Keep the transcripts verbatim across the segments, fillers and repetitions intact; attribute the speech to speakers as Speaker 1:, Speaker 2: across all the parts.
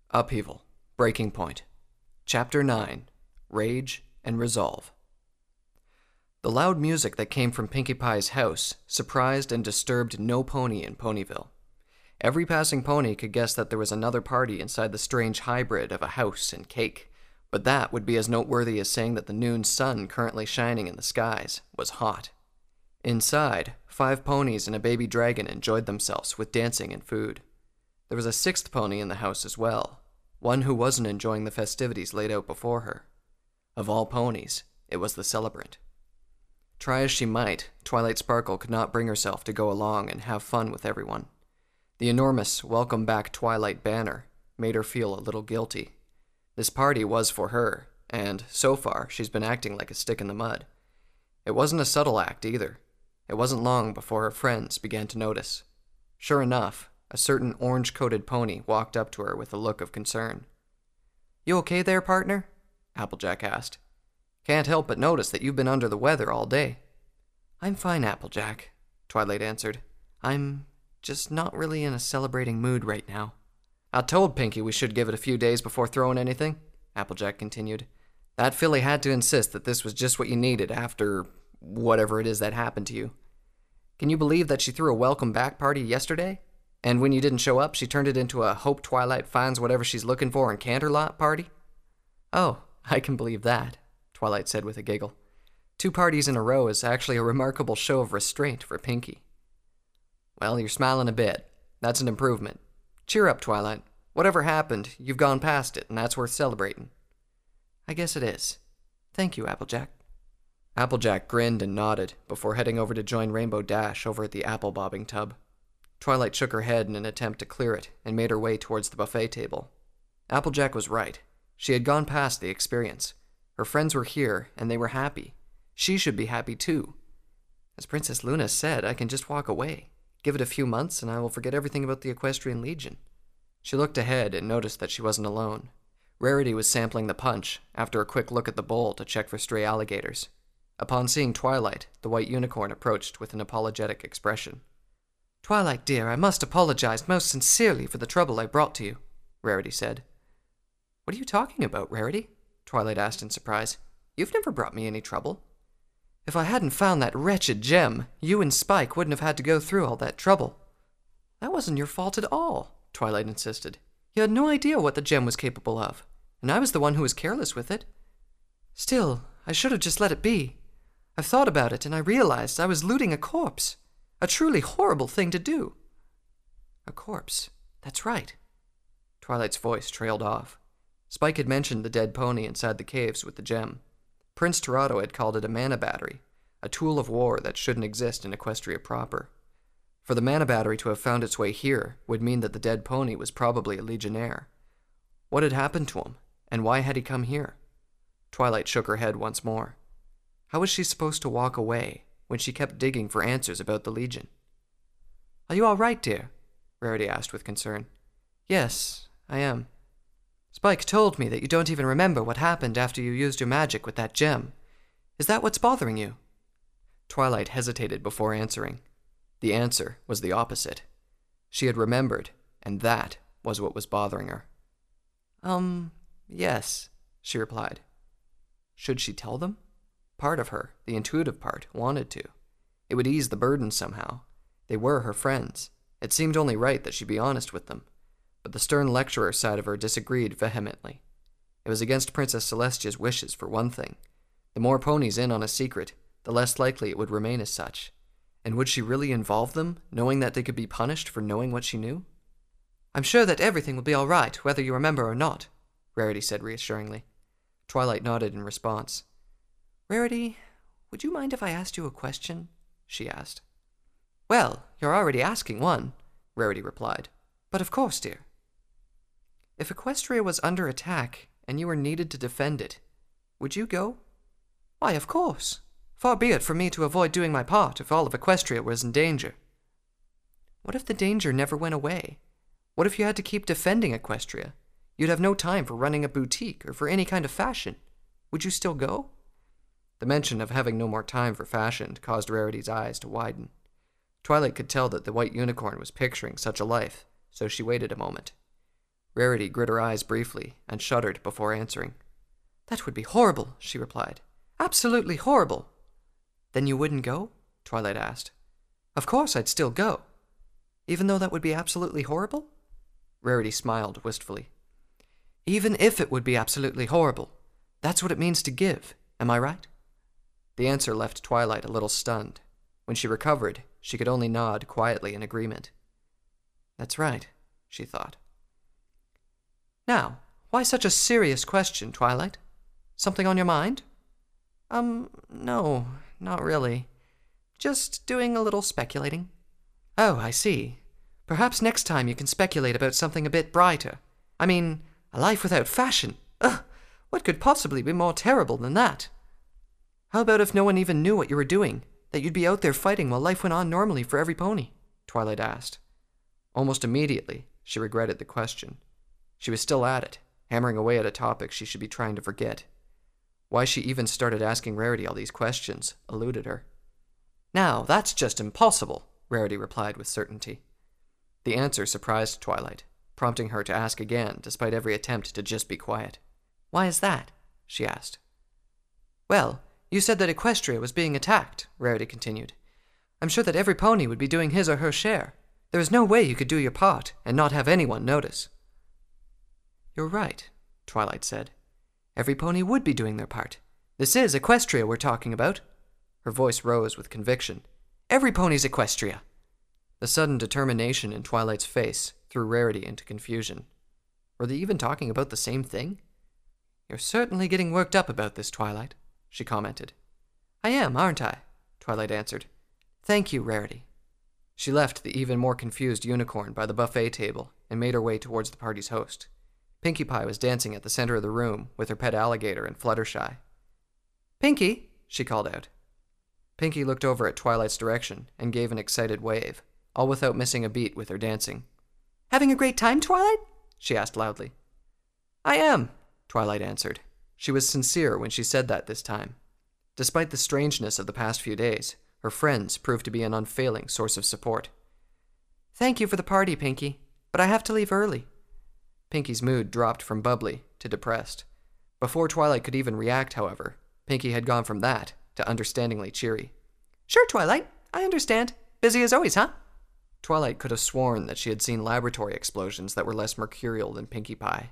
Speaker 1: Upheaval. Breaking Point. Chapter nine. Rage and Resolve. The loud music that came from Pinkie Pie's house surprised and disturbed no pony in Ponyville. Every passing pony could guess that there was another party inside the strange hybrid of a house and cake, but that would be as noteworthy as saying that the noon sun currently shining in the skies was hot. Inside, five ponies and a baby dragon enjoyed themselves with dancing and food. There was a sixth pony in the house as well, one who wasn't enjoying the festivities laid out before her. Of all ponies, it was the celebrant. Try as she might, Twilight Sparkle could not bring herself to go along and have fun with everyone. The enormous Welcome Back Twilight banner made her feel a little guilty. This party was for her, and, so far, she's been acting like a stick in the mud. It wasn't a subtle act, either. It wasn't long before her friends began to notice. Sure enough, a certain orange-coated pony walked up to her with a look of concern. "You okay there, partner?" Applejack asked. "Can't help but notice that you've been under the weather all day." "I'm fine, Applejack," Twilight answered. "I'm just not really in a celebrating mood right now." "I told Pinkie we should give it a few days before throwing anything," Applejack continued. "That filly had to insist that this was just what you needed after whatever it is that happened to you. Can you believe that she threw a welcome back party yesterday? And when you didn't show up, she turned it into a Hope Twilight finds whatever she's looking for in Canterlot party?" "Oh, I can believe that," Twilight said with a giggle. "Two parties in a row is actually a remarkable show of restraint for Pinkie." "Well, you're smiling a bit. That's an improvement. Cheer up, Twilight. Whatever happened, you've gone past it, and that's worth celebrating." "I guess it is. Thank you, Applejack." Applejack grinned and nodded before heading over to join Rainbow Dash over at the apple bobbing tub. Twilight shook her head in an attempt to clear it and made her way towards the buffet table. Applejack was right. She had gone past the experience. Her friends were here, and they were happy. She should be happy too. As Princess Luna said, I can just walk away. Give it a few months, and I will forget everything about the Equestrian Legion. She looked ahead and noticed that she wasn't alone. Rarity was sampling the punch after a quick look at the bowl to check for stray alligators. Upon seeing Twilight, the white unicorn approached with an apologetic expression. "Twilight, dear, I must apologize most sincerely for the trouble I brought to you," Rarity said. "What are you talking about, Rarity?" Twilight asked in surprise. "You've never brought me any trouble." "If I hadn't found that wretched gem, you and Spike wouldn't have had to go through all that trouble." "That wasn't your fault at all," Twilight insisted. "You had no idea what the gem was capable of, and I was the one who was careless with it. Still, I should have just let it be. I've thought about it, and I realized I was looting a corpse. A truly horrible thing to do." "A corpse. That's right." Twilight's voice trailed off. Spike had mentioned the dead pony inside the caves with the gem. Prince Torado had called it a mana battery, a tool of war that shouldn't exist in Equestria proper. For the mana battery to have found its way here would mean that the dead pony was probably a legionnaire. What had happened to him, and why had he come here? Twilight shook her head once more. How was she supposed to walk away when she kept digging for answers about the Legion? "Are you all right, dear?" Rarity asked with concern. "Yes, I am. Spike told me that you don't even remember what happened after you used your magic with that gem. Is that what's bothering you?" Twilight hesitated before answering. The answer was the opposite. She had remembered, and that was what was bothering her. Um, yes, she replied. Should she tell them? Part of her, the intuitive part, wanted to. It would ease the burden somehow. They were her friends. It seemed only right that she be honest with them. But the stern lecturer side of her disagreed vehemently. It was against Princess Celestia's wishes, for one thing. The more ponies in on a secret, the less likely it would remain as such. And would she really involve them, knowing that they could be punished for knowing what she knew? "I'm sure that everything will be all right, whether you remember or not," Rarity said reassuringly. Twilight nodded in response. "Rarity, would you mind if I asked you a question?" she asked. "Well, you're already asking one," Rarity replied. "But of course, dear." "If Equestria was under attack, and you were needed to defend it, would you go?" "Why, of course. Far be it from me to avoid doing my part if all of Equestria was in danger." "What if the danger never went away? What if you had to keep defending Equestria? You'd have no time for running a boutique or for any kind of fashion. Would you still go?" The mention of having no more time for fashion caused Rarity's eyes to widen. Twilight could tell that the white unicorn was picturing such a life, so she waited a moment. Rarity grit her eyes briefly and shuddered before answering. "That would be horrible," she replied. "Absolutely horrible." "Then you wouldn't go?" Twilight asked. "Of course I'd still go." "Even though that would be absolutely horrible?" Rarity smiled wistfully. "Even if it would be absolutely horrible. That's what it means to give, am I right?" The answer left Twilight a little stunned. When she recovered, she could only nod quietly in agreement. "That's right," she thought. "Now, why such a serious question, Twilight? Something on your mind?" Um, no, not really. Just doing a little speculating." "Oh, I see. Perhaps next time you can speculate about something a bit brighter. I mean, a life without fashion. Ugh, what could possibly be more terrible than that? How about if no one even knew what you were doing, that you'd be out there fighting while life went on normally for every pony?" Twilight asked. Almost immediately, she regretted the question. She was still at it, hammering away at a topic she should be trying to forget. Why she even started asking Rarity all these questions eluded her. "Now, that's just impossible," Rarity replied with certainty. The answer surprised Twilight, prompting her to ask again despite every attempt to just be quiet. "Why is that?" she asked. "Well, you said that Equestria was being attacked," Rarity continued. "I'm sure that every pony would be doing his or her share. There is no way you could do your part and not have anyone notice." "You're right," Twilight said. "Every pony would be doing their part. This is Equestria we're talking about." Her voice rose with conviction. "Every pony's Equestria." The sudden determination in Twilight's face threw Rarity into confusion. Were they even talking about the same thing? "You're certainly getting worked up about this, Twilight," she commented. "I am, aren't I?" Twilight answered. "Thank you, Rarity." She left the even more confused unicorn by the buffet table and made her way towards the party's host. Pinkie Pie was dancing at the center of the room with her pet alligator and Fluttershy. "Pinkie," she called out. Pinkie looked over at Twilight's direction and gave an excited wave, all without missing a beat with her dancing. "Having a great time, Twilight?" she asked loudly. "I am," Twilight answered. She was sincere when she said that this time. Despite the strangeness of the past few days, her friends proved to be an unfailing source of support. "Thank you for the party, Pinkie, but I have to leave early." Pinkie's mood dropped from bubbly to depressed. Before Twilight could even react, however, Pinkie had gone from that to understandingly cheery. "Sure, Twilight, I understand. Busy as always, huh?" Twilight could have sworn that she had seen laboratory explosions that were less mercurial than Pinkie Pie.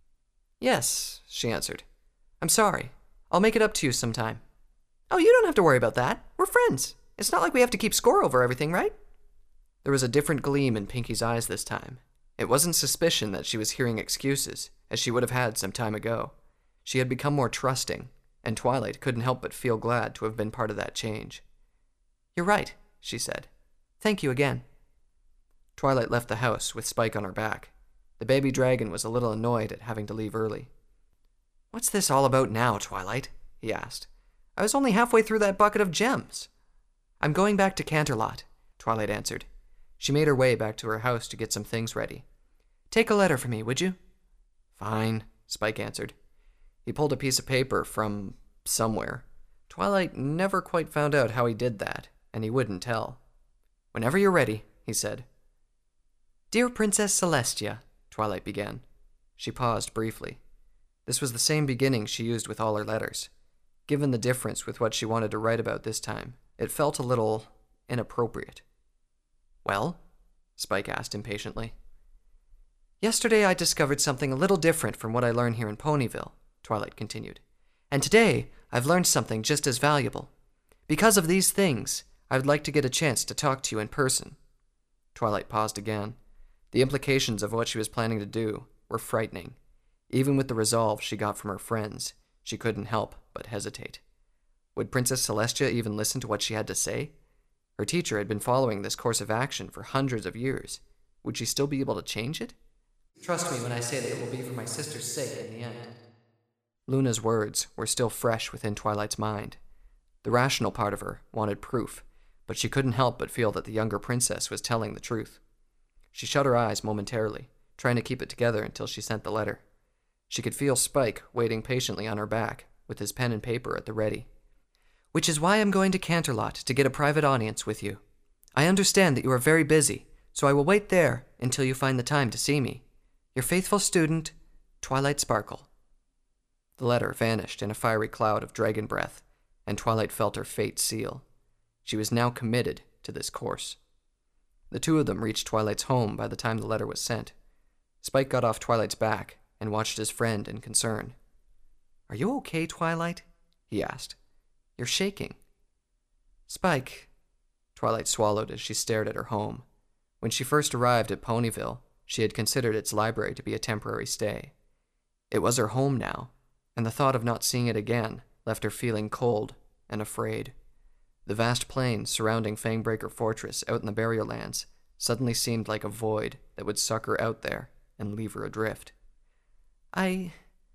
Speaker 1: "Yes," she answered. "I'm sorry. I'll make it up to you sometime." "Oh, you don't have to worry about that. We're friends. It's not like we have to keep score over everything, right?" There was a different gleam in Pinkie's eyes this time. It wasn't suspicion that she was hearing excuses, as she would have had some time ago. She had become more trusting, and Twilight couldn't help but feel glad to have been part of that change. "You're right," she said. "Thank you again." Twilight left the house with Spike on her back. The baby dragon was a little annoyed at having to leave early. "What's this all about now, Twilight?" he asked. "I was only halfway through that bucket of gems." "I'm going back to Canterlot," Twilight answered. She made her way back to her house to get some things ready. "Take a letter for me, would you?" "Fine," Spike answered. He pulled a piece of paper from somewhere. Twilight never quite found out how he did that, and he wouldn't tell. "Whenever you're ready," he said. "Dear Princess Celestia," Twilight began. She paused briefly. This was the same beginning she used with all her letters. Given the difference with what she wanted to write about this time, it felt a little inappropriate. "Well?" Spike asked impatiently. "Yesterday I discovered something a little different from what I learn here in Ponyville," Twilight continued. "And today I've learned something just as valuable. Because of these things, I would like to get a chance to talk to you in person." Twilight paused again. The implications of what she was planning to do were frightening. Even with the resolve she got from her friends, she couldn't help but hesitate. Would Princess Celestia even listen to what she had to say? Her teacher had been following this course of action for hundreds of years. Would she still be able to change it? "Trust me when I say that it will be for my sister's sake in the end." Luna's words were still fresh within Twilight's mind. The rational part of her wanted proof, but she couldn't help but feel that the younger princess was telling the truth. She shut her eyes momentarily, trying to keep it together until she sent the letter. She could feel Spike waiting patiently on her back, with his pen and paper at the ready. "Which is why I'm going to Canterlot to get a private audience with you. I understand that you are very busy, so I will wait there until you find the time to see me. Your faithful student, Twilight Sparkle. The letter vanished in a fiery cloud of dragon breath, and Twilight felt her fate seal. She was now committed to this course. The two of them reached Twilight's home by the time the letter was sent. Spike got off Twilight's back and watched his friend in concern. "Are you okay, Twilight?" he asked. "You're shaking." "Spike," Twilight swallowed as she stared at her home. When she first arrived at Ponyville, she had considered its library to be a temporary stay. It was her home now, and the thought of not seeing it again left her feeling cold and afraid. The vast plains surrounding Fangbreaker Fortress out in the Barrier Lands suddenly seemed like a void that would suck her out there and leave her adrift. I...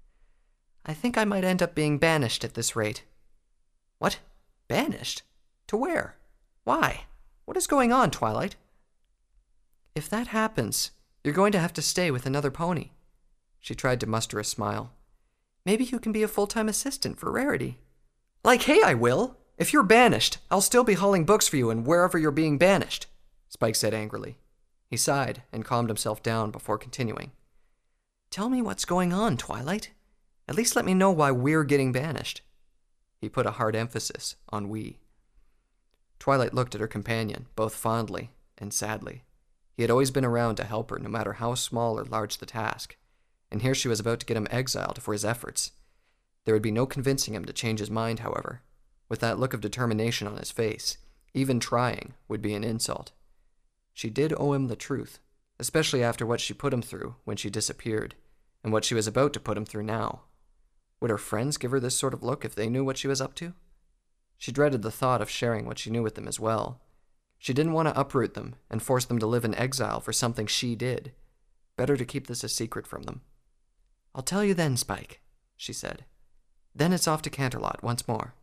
Speaker 1: I think I might end up being banished at this rate." "What? Banished? To where? Why? What is going on, Twilight?" "If that happens, you're going to have to stay with another pony." She tried to muster a smile. "Maybe you can be a full-time assistant for Rarity." "Like, hey, I will! If you're banished, I'll still be hauling books for you and wherever you're being banished," Spike said angrily. He sighed and calmed himself down before continuing. "Tell me what's going on, Twilight. At least let me know why we're getting banished." He put a hard emphasis on we. Twilight looked at her companion, both fondly and sadly. He had always been around to help her, no matter how small or large the task, and here she was about to get him exiled for his efforts. There would be no convincing him to change his mind, however. With that look of determination on his face, even trying would be an insult. She did owe him the truth, especially after what she put him through when she disappeared, and what she was about to put him through now. Would her friends give her this sort of look if they knew what she was up to? She dreaded the thought of sharing what she knew with them as well. She didn't want to uproot them and force them to live in exile for something she did. Better to keep this a secret from them. "I'll tell you then, Spike," she said. "Then it's off to Canterlot once more."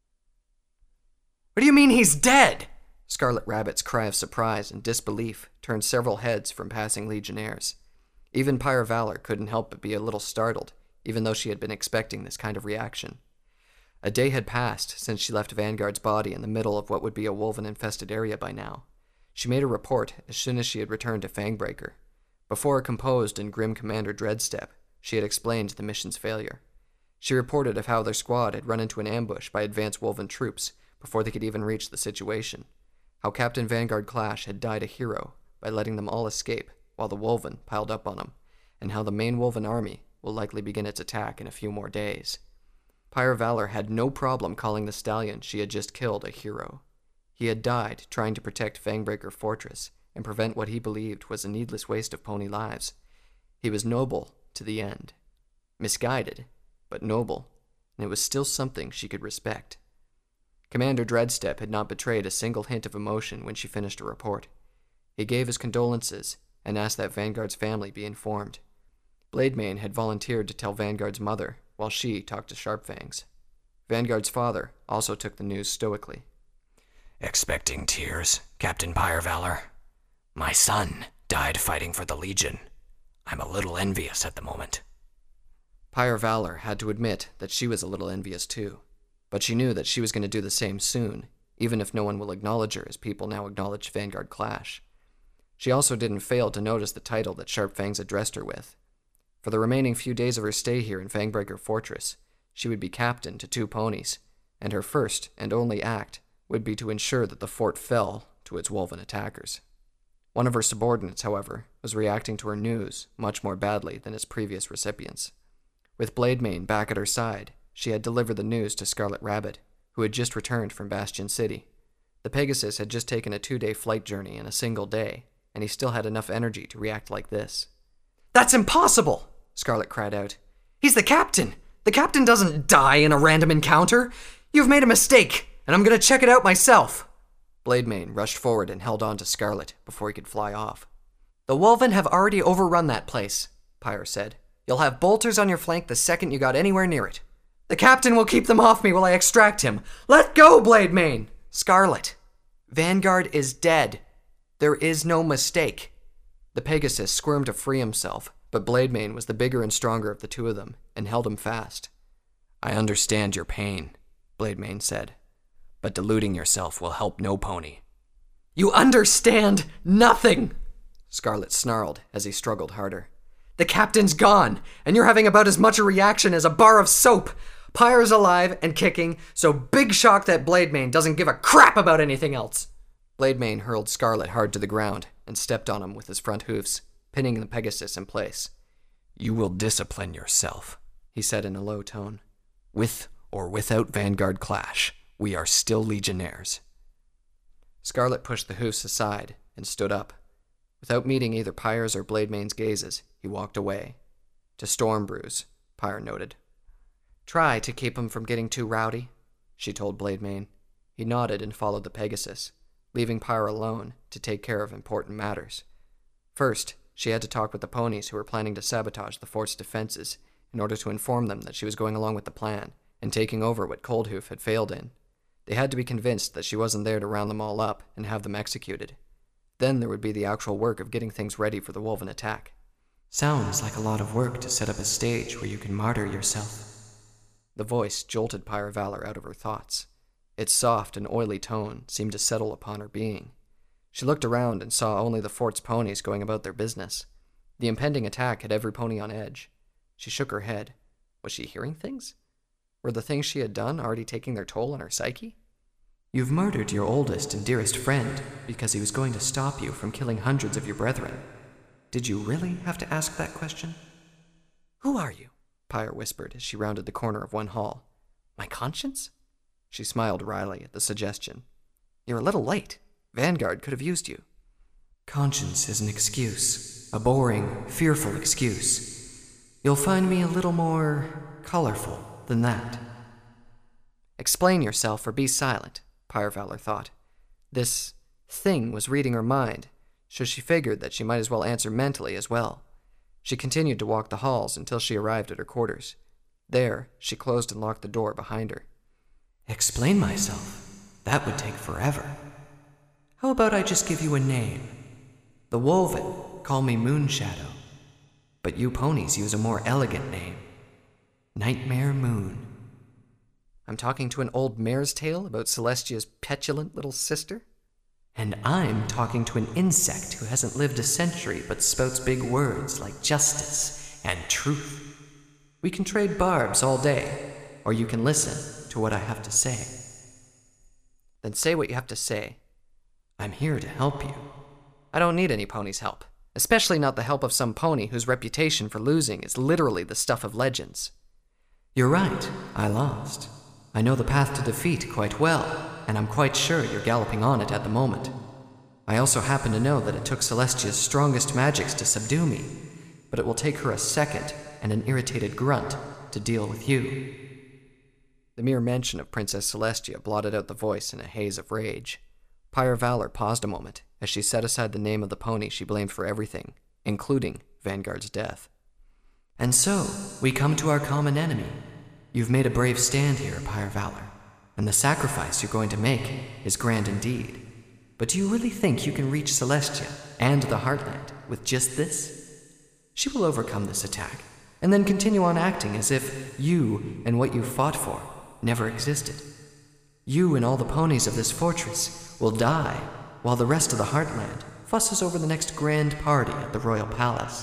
Speaker 1: "What do you mean he's dead?" Scarlet Rabbit's cry of surprise and disbelief turned several heads from passing Legionnaires. Even Pyre Valor couldn't help but be a little startled, even though she had been expecting this kind of reaction. A day had passed since she left Vanguard's body in the middle of what would be a wolven-infested area by now. She made a report as soon as she had returned to Fangbreaker. Before a composed and grim Commander Dreadstep, she had explained the mission's failure. She reported of how their squad had run into an ambush by advanced wolven troops before they could even reach the situation, how Captain Vanguard Clash had died a hero by letting them all escape while the wolven piled up on him, and how the main wolven army will likely begin its attack in a few more days. Pyre Valor had no problem calling the stallion she had just killed a hero. He had died trying to protect Fangbreaker Fortress and prevent what he believed was a needless waste of pony lives. He was noble to the end. Misguided, but noble, and it was still something she could respect. Commander Dreadstep had not betrayed a single hint of emotion when she finished her report. He gave his condolences and asked that Vanguard's family be informed. Blademane had volunteered to tell Vanguard's mother, while she talked to Sharpfangs. Vanguard's father also took the news stoically.
Speaker 2: "Expecting tears, Captain Pyre Valor. My son died fighting for the Legion. I'm a little envious at the moment."
Speaker 1: Pyre Valor had to admit that she was a little envious too, but she knew that she was going to do the same soon, even if no one will acknowledge her as people now acknowledge Vanguard Clash. She also didn't fail to notice the title that Sharpfangs addressed her with. For the remaining few days of her stay here in Fangbreaker Fortress, she would be captain to two ponies, and her first and only act would be to ensure that the fort fell to its wolven attackers. One of her subordinates, however, was reacting to her news much more badly than its previous recipients. With Blademane back at her side, she had delivered the news to Scarlet Rabbit, who had just returned from Bastion City. The Pegasus had just taken a two-day flight journey in a single day, and he still had enough energy to react like this. "That's impossible!" Scarlet cried out. "He's the captain! The captain doesn't die in a random encounter! You've made a mistake, and I'm going to check it out myself!" Blademane rushed forward and held on to Scarlet before he could fly off. "The wolven have already overrun that place," Pyre said. "You'll have bolters on your flank the second you got anywhere near it." "The captain will keep them off me while I extract him. Let go, Blademane!" "Scarlet, Vanguard is dead. There is no mistake." The Pegasus squirmed to free himself, but Blademane was the bigger and stronger of the two of them and held him fast.
Speaker 2: "I understand your pain," Blademane said, "but deluding yourself will help no pony."
Speaker 1: "You understand nothing!" Scarlet snarled as he struggled harder. The captain's gone, and you're having about as much a reaction as a bar of soap. Pyre's alive and kicking, so big shock that Blademane doesn't give a crap about anything else. Blademane hurled Scarlet hard to the ground and stepped on him with his front hoofs, pinning the Pegasus in place.
Speaker 2: You will discipline yourself,
Speaker 1: he said in a low tone.
Speaker 2: With or without Vanguard clash, we are still Legionnaires.
Speaker 1: Scarlet pushed the hoofs aside and stood up. Without meeting either Pyre's or Blademane's gazes, he walked away. To Stormbrews, Pyre noted. Try to keep him from getting too rowdy, she told Blademane. He nodded and followed the Pegasus, leaving Pyre alone to take care of important matters. First, she had to talk with the ponies who were planning to sabotage the fort's defenses in order to inform them that she was going along with the plan and taking over what Coldhoof had failed in. They had to be convinced that she wasn't there to round them all up and have them executed. Then there would be the actual work of getting things ready for the Wolven attack.
Speaker 3: Sounds like a lot of work to set up a stage where you can martyr yourself.
Speaker 1: The voice jolted Pyre Valor out of her thoughts. Its soft and oily tone seemed to settle upon her being. She looked around and saw only the fort's ponies going about their business. The impending attack had every pony on edge. She shook her head. Was she hearing things? Were the things she had done already taking their toll on her psyche?
Speaker 3: You've murdered your oldest and dearest friend because he was going to stop you from killing hundreds of your brethren. Did you really have to ask that question?
Speaker 1: Who are you? Pyre whispered as she rounded the corner of one hall. My conscience? She smiled wryly at the suggestion. You're a little late. Vanguard could have used you.
Speaker 3: Conscience is an excuse. A boring, fearful excuse. You'll find me a little more colorful than that.
Speaker 1: Explain yourself or be silent, Pyre Valor thought. This thing was reading her mind, so she figured that she might as well answer mentally as well. She continued to walk the halls until she arrived at her quarters. There, she closed and locked the door behind her.
Speaker 3: Explain myself? That would take forever. How about I just give you a name? The Wolven call me Moonshadow, but you ponies use a more elegant name. Nightmare Moon.
Speaker 1: I'm talking to an old mare's tale about Celestia's petulant little sister?
Speaker 3: And I'm talking to an insect who hasn't lived a century but spouts big words like justice and truth. We can trade barbs all day, or you can listen to what I have to say.
Speaker 1: Then say what you have to say.
Speaker 3: I'm here to help you.
Speaker 1: I don't need any pony's help, especially not the help of some pony whose reputation for losing is literally the stuff of legends.
Speaker 3: You're right, I lost. I know the path to defeat quite well, and I'm quite sure you're galloping on it at the moment. I also happen to know that it took Celestia's strongest magics to subdue me, but it will take her a second and an irritated grunt to deal with you.
Speaker 1: The mere mention of Princess Celestia blotted out the voice in a haze of rage. Pyre Valor paused a moment as she set aside the name of the pony she blamed for everything, including Vanguard's death.
Speaker 3: And so, we come to our common enemy. You've made a brave stand here, Pyre Valor, and the sacrifice you're going to make is grand indeed. But do you really think you can reach Celestia and the Heartland with just this? She will overcome this attack, and then continue on acting as if you and what you fought for never existed. You and all the ponies of this fortress will die, while the rest of the Heartland fusses over the next grand party at the Royal Palace.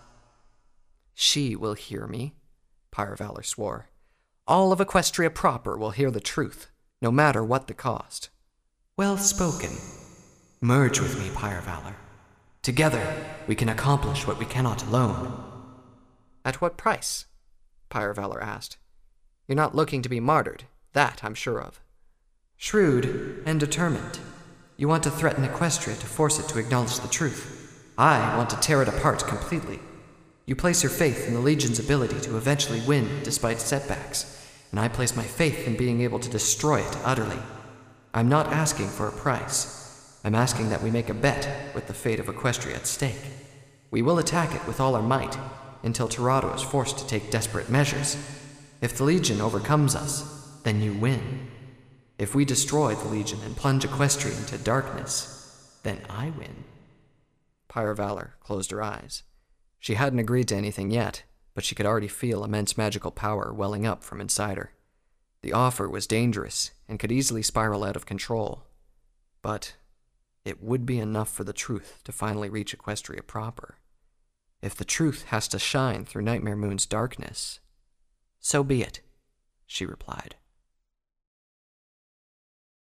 Speaker 1: She will hear me, Pyre Valor swore. All of Equestria proper will hear the truth, no matter what the cost.
Speaker 3: Well spoken. Merge with me, Pyre Valor. Together, we can accomplish what we cannot alone.
Speaker 1: At what price? Pyre Valor asked. You're not looking to be martyred, that I'm sure of.
Speaker 3: Shrewd and determined. You want to threaten Equestria to force it to acknowledge the truth. I want to tear it apart completely. You place your faith in the Legion's ability to eventually win despite setbacks, and I place my faith in being able to destroy it utterly. I'm not asking for a price. I'm asking that we make a bet with the fate of Equestria at stake. We will attack it with all our might, until Torado is forced to take desperate measures. If the Legion overcomes us, then you win. If we destroy the Legion and plunge Equestria into darkness, then I win.
Speaker 1: Pyre Valor closed her eyes. She hadn't agreed to anything yet, but she could already feel immense magical power welling up from inside her. The offer was dangerous and could easily spiral out of control. But it would be enough for the truth to finally reach Equestria proper. If the truth has to shine through Nightmare Moon's darkness, so be it, she replied.